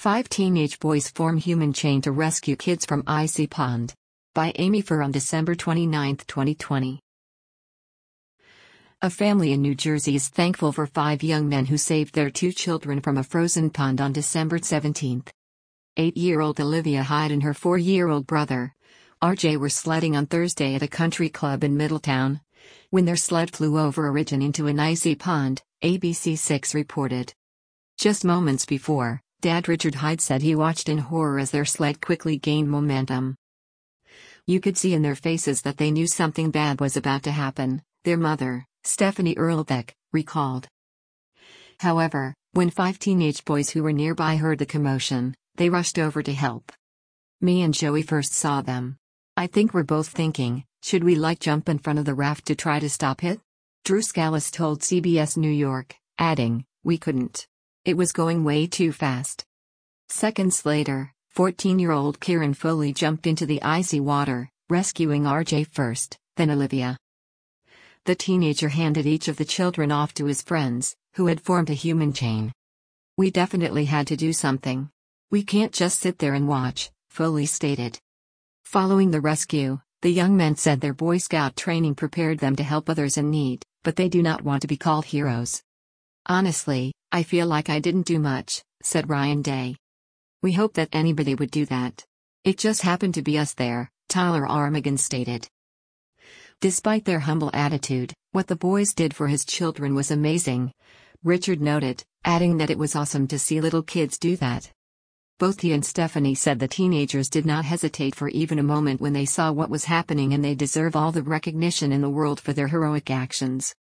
5 teenage boys form human chain to rescue kids from icy pond. By Amy Furr on December 29, 2020. A family in New Jersey is thankful for 5 young men who saved their 2 children from a frozen pond on December 17. 8-year-old Olivia Hyde and her 4-year-old brother, RJ, were sledding on Thursday at a country club in Middletown when their sled flew over a ridge and into an icy pond, ABC6 reported. Just moments before, Dad Richard Hyde said he watched in horror as their sled quickly gained momentum. You could see in their faces that they knew something bad was about to happen, their mother, Stephanie Erlbeck, recalled. However, when 5 teenage boys who were nearby heard the commotion, they rushed over to help. Me and Joey first saw them. I think we're both thinking, should we jump in front of the raft to try to stop it? Drew Scalise told CBS New York, adding, we couldn't. It was going way too fast. Seconds later, 14-year-old Kieran Foley jumped into the icy water, rescuing RJ first, then Olivia. The teenager handed each of the children off to his friends, who had formed a human chain. We definitely had to do something. We can't just sit there and watch, Foley stated. Following the rescue, the young men said their Boy Scout training prepared them to help others in need, but they do not want to be called heroes. Honestly, I feel like I didn't do much, said Ryan Day. We hope that anybody would do that. It just happened to be us there, Tyler Armagan stated. Despite their humble attitude, what the boys did for his children was amazing, Richard noted, adding that it was awesome to see little kids do that. Both he and Stephanie said the teenagers did not hesitate for even a moment when they saw what was happening, and they deserve all the recognition in the world for their heroic actions.